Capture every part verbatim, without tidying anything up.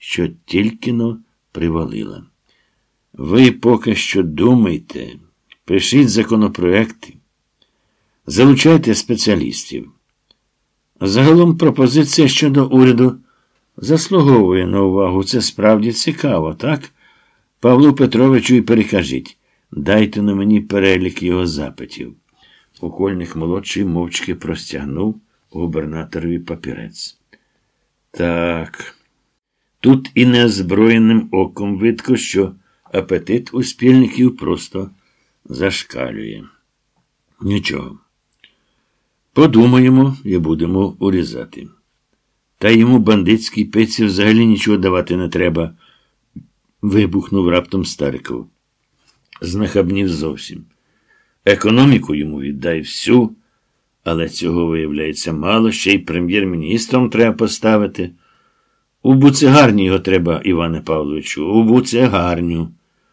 що тільки-но привалила. Ви поки що думайте, пишіть законопроекти, залучайте спеціалістів. Загалом пропозиція щодо уряду заслуговує на увагу. Це справді цікаво, так? Павлу Петровичу і перекажіть. Дайте на мені перелік його запитів. Окольник-молодший мовчки простягнув губернаторові папірець. Так. Тут і неозброєним оком видко, що апетит у спільників просто зашкалює. Нічого. Подумаємо і будемо урізати. Та йому бандитській пиці взагалі нічого давати не треба, вибухнув раптом Стариков. Знахабнів зовсім. Економіку йому віддай всю, але цього, виявляється, мало, ще й прем'єр-міністром треба поставити. У буцегарню його треба, Іване Павловичу, у буцегарню.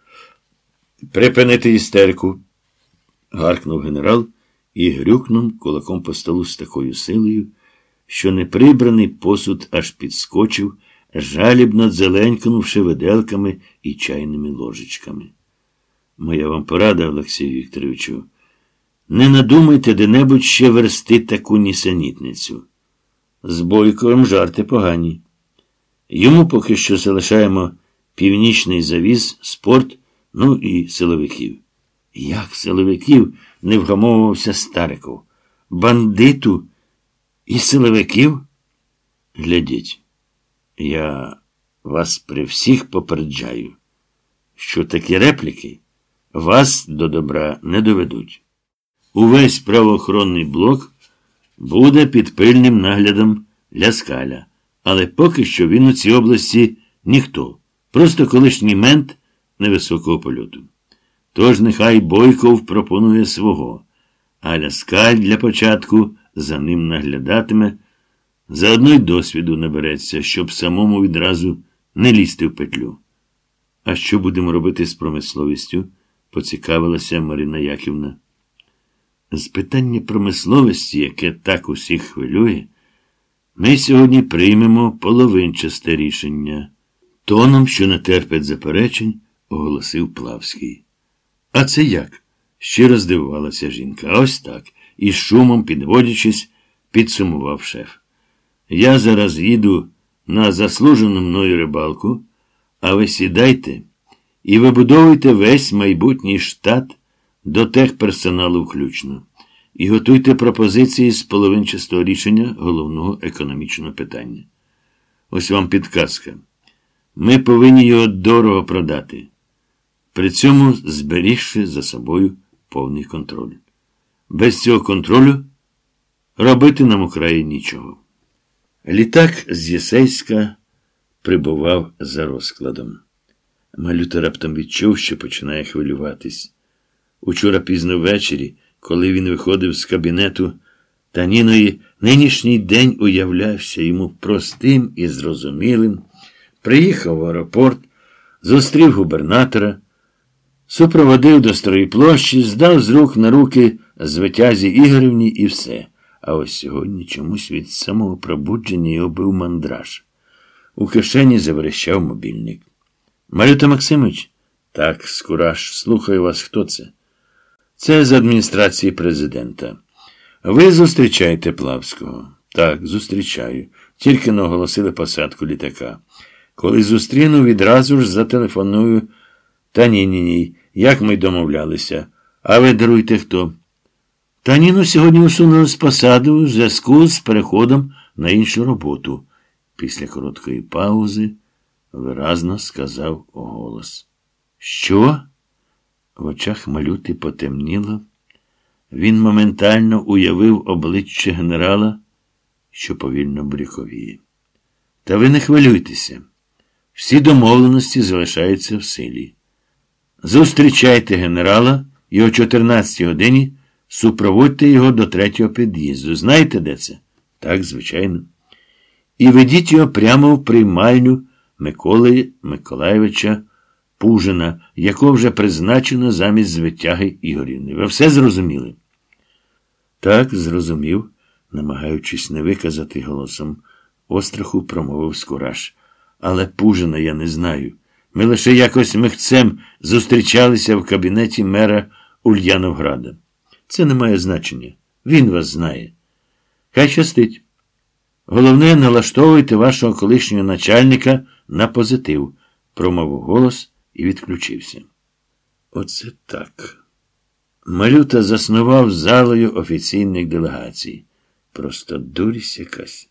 Припинити істерику, гаркнув генерал і грюкнув кулаком по столу з такою силою, що неприбраний посуд аж підскочив, жалібно дзеленькнувши виделками і чайними ложечками. Моя вам порада, Олексію Вікторовичу, не надумайте де-небудь ще версти таку нісенітницю. З Бойковим жарти погані. Йому поки що залишаємо північний завіз, спорт, ну і силовиків. Як силовиків? Не вгамовувався Стариков. Бандиту і силовиків? Глядіть, я вас при всіх попереджаю, що такі репліки вас до добра не доведуть. Увесь правоохоронний блок буде під пильним наглядом Ляскаля, але поки що він у цій області ніхто, просто колишній мент невисокого польоту. Тож нехай Бойков пропонує свого, а Ляскаль для початку за ним наглядатиме, заодно й досвіду набереться, щоб самому відразу не лізти в петлю. А що будемо робити з промисловістю? Поцікавилася Марина Яківна. З питання промисловості, яке так усіх хвилює, ми сьогодні приймемо половинчасте рішення. Тоном, що не терпить заперечень, оголосив Плавський. А це як? Щиро здивувалася жінка. А ось так, із шумом підводячись, підсумував шеф. Я зараз їду на заслужену мною рибалку, а ви сідайте і вибудовуйте весь майбутній штат до техперсоналу включно. І готуйте пропозиції з половинчастого рішення головного економічного питання. Ось вам підказка. Ми повинні його дорого продати, при цьому зберігши за собою повний контроль. Без цього контролю робити нам у краї нічого. Літак з Єсейська прибував за розкладом. Малюта раптом відчув, що починає хвилюватись. Учора пізно ввечері, коли він виходив з кабінету Таніної, нинішній день уявлявся йому простим і зрозумілим. Приїхав в аеропорт, зустрів губернатора, супроводив до Стройплощі, здав з рук на руки Звитязі Ігорівні і все. А ось сьогодні чомусь від самого пробудження його бив мандраж. У кишені заверещав мобільник. Малюта Максимович? Так, Скураш, слухаю вас, хто це? Це з адміністрації президента. Ви зустрічаєте Плавського? Так, зустрічаю. Тільки не оголосили посадку літака. Коли зустріну, відразу ж зателефоную Танініній, як ми й домовлялися. А ви даруйте хто? Таніну сьогодні усунули з посади у зв'язку з переходом на іншу роботу. Після короткої паузи виразно сказав голос. Що? В очах Малюти потемніло. Він моментально уявив обличчя генерала, що повільно бріковіє. Та ви не хвилюйтеся. Всі домовленості залишаються в силі. Зустрічайте генерала і о чотирнадцятій годині супроводьте його до третього під'їзду. Знаєте, де це? Так, звичайно. І ведіть його прямо в приймальню Миколи Миколайовича Пужина, якого вже призначено замість Звитяги Ігорівни. Ви все зрозуміли? Так, зрозумів, намагаючись не виказати голосом остраху, промовив Скураш. Але Пужина я не знаю. Ми лише якось михцем зустрічалися в кабінеті мера Ульяновграда. Це не має значення. Він вас знає. Хай щастить. Головне, налаштовуйте вашого колишнього начальника на позитив, промовив голос і відключився. Оце так. Малюта заснував залою офіційних делегацій. Просто дурість якась.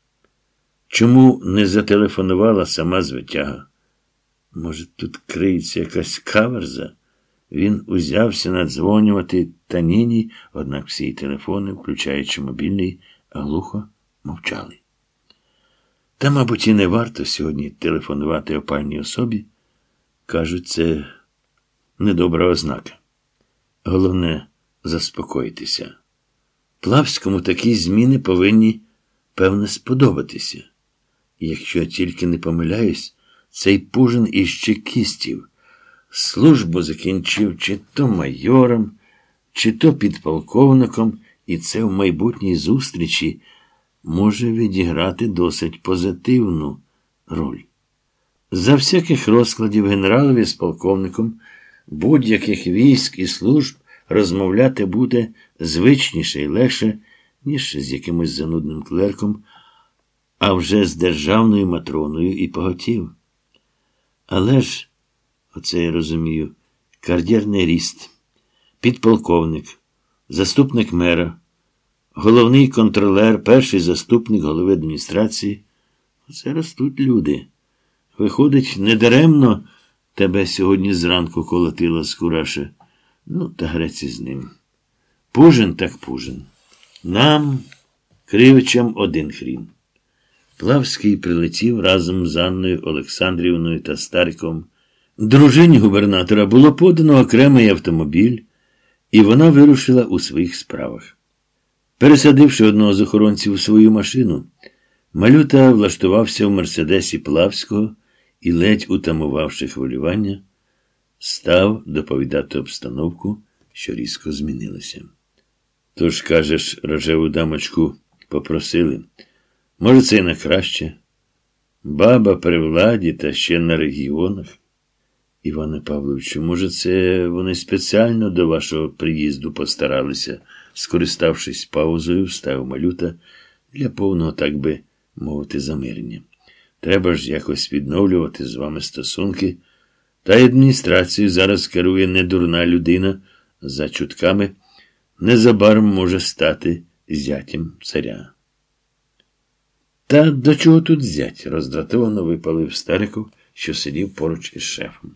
Чому не зателефонувала сама звитяга? Може, тут криється якась каверза? Він узявся надзвонювати Таніні, однак всі телефони, включаючи мобільний, глухо мовчали. Та, мабуть, і не варто сьогодні телефонувати опальній особі. Кажуть, це недобра ознака. Головне – заспокоїтися. Плавському такі зміни повинні, певне, сподобатися. І якщо я тільки не помиляюсь, цей Пужин із чекістів службу закінчив чи то майором, чи то підполковником, і це в майбутній зустрічі може відіграти досить позитивну роль. За всяких розкладів генералові з полковником будь-яких військ і служб розмовляти буде звичніше і легше, ніж з якимось занудним клерком, а вже з державною матроною і поготів. Але ж, оце я розумію, кар'єрний ріст, підполковник, заступник мера, головний контролер, перший заступник голови адміністрації – це ростуть люди. Виходить, недаремно тебе сьогодні зранку колотила Скураша. Ну, та грець із ним. Пужин так Пужин. Нам, кривичам, один хрін. Плавський прилетів разом з Анною Олександрівною та Стариком. Дружині губернатора було подано окремий автомобіль, і вона вирушила у своїх справах. Пересадивши одного з охоронців у свою машину, Малюта влаштувався в мерседесі Плавського і, ледь утамувавши хвилювання, став доповідати обстановку, що різко змінилася. Тож, кажеш, рожеву дамочку попросили. Може, це й на краще. Баба при владі та ще на регіонах. Іване Павловичу, може, це вони спеціально до вашого приїзду постаралися, скориставшись паузою, вставив Малюта для повного, так би мовити, замирення. Треба ж якось відновлювати з вами стосунки. Та й адміністрацію зараз керує недурна людина, за чутками незабаром може стати зятем царя. Та до чого тут зять? Роздратовано випалив Стариков, що сидів поруч із шефом.